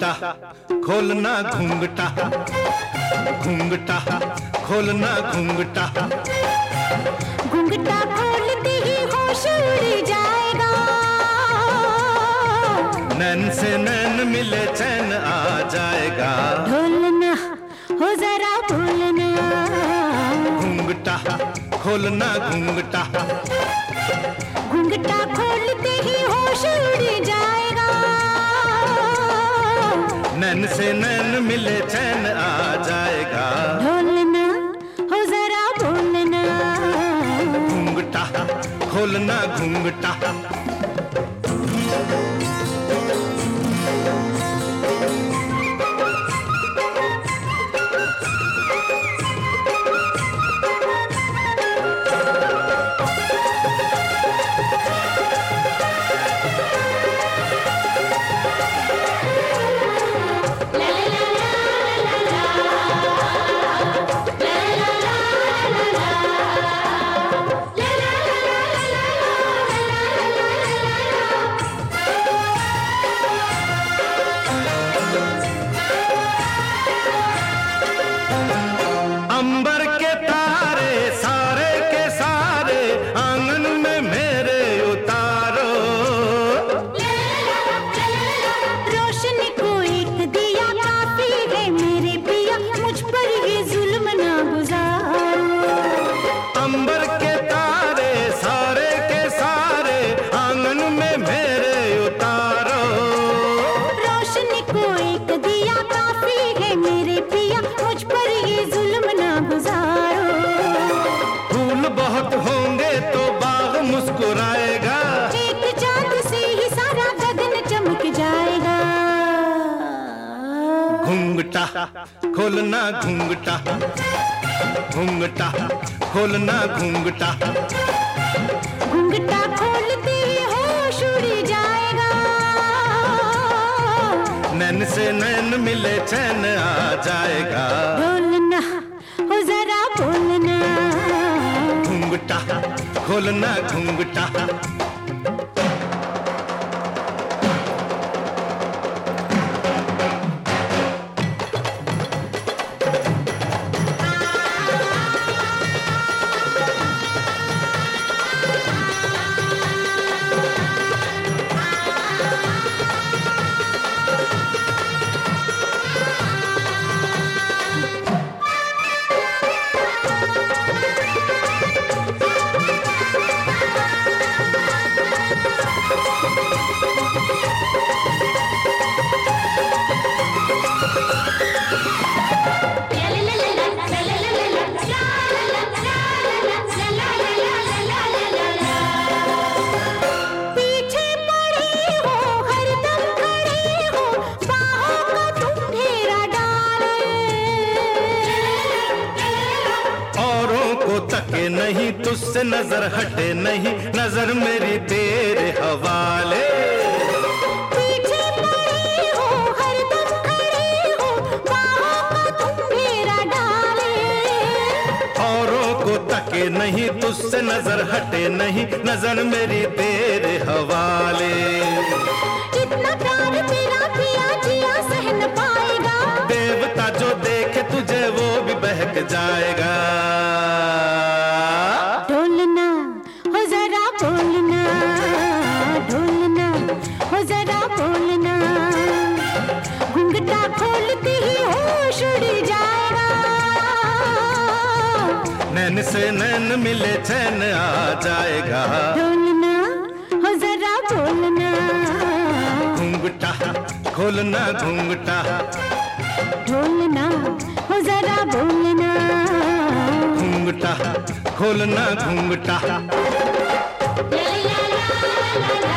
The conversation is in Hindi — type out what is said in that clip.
घूंघटा खोलना घूंघटा, घूंघटा खोलना घूंघटा। घूंघटा खोलते ही होश उड़ जाएगा, नैन से नैन मिले चैन आ जाएगा। ढोलना हो जरा भूलना, घूंघटा खोलना घूंघटा। घूंघटा खोलते ही होश उड़ जाएगा, नैन से नैन मिले चैन आ जाएगा। ढोलना हो जरा भूलना, घूंघटा खोलना घूंघटा। अंबर के तारे सारे के सारे आंगन में मेरे उतारो, रोशनी को एक दिया काफी है मेरे पिया, मुझ पर ये जुल्म ना गुजारो। अंबर के तारे सारे के सारे आंगन में मेरे उतारो, रोशनी को एक दिया काफी है मेरे पिया, मुझ पर ये जुल्म ना गुजारो। फूल बहुत होंगे तो बाग मुस्कुराएगा, एक चांद से ही सारा गगन चमक जाएगा। घूंघटा खोलना घूंघटा, घूंघटा खोलना घूंघटा। घूंघटा खोलते ही होश उड़ जाएगा, नैन से नैन मिले चैन आ जाएगा। ढोलना हो जरा बोलना, घूंघटा खोलना घूंघटा। पीछे पड़े हो हरदम खड़े हो, बाहों का तुम घेरा डाले, औरों को तके नहीं तुझसे नजर हटे नहीं, नजर मेरी तेरे हवाले। पीछे पड़े हो हरदम खड़े हो, बाहों का तुम घेरा डाले, औरों को तके नहीं तुझसे नजर हटे नहीं, नजर मेरी तेरे हवाले। इतना प्यार तेरा पिया जिया सह न पाएगा, देवता जो देखे तुझे वो भी बहक जाएगा। ढोलना हो जरा बोलना, ढोलना हो जरा बोलना। घूंघटा खोलते ही होश उड़ जाएगा, नैन से नैन मिले चैन आ जाएगा। ढोलना हो जरा बोलना, घूंघटा खोलना घूंघटा। ढोलना हो जरा बोलना, घूंघटा खोलना घूंघटा। ला ला ला ला ला।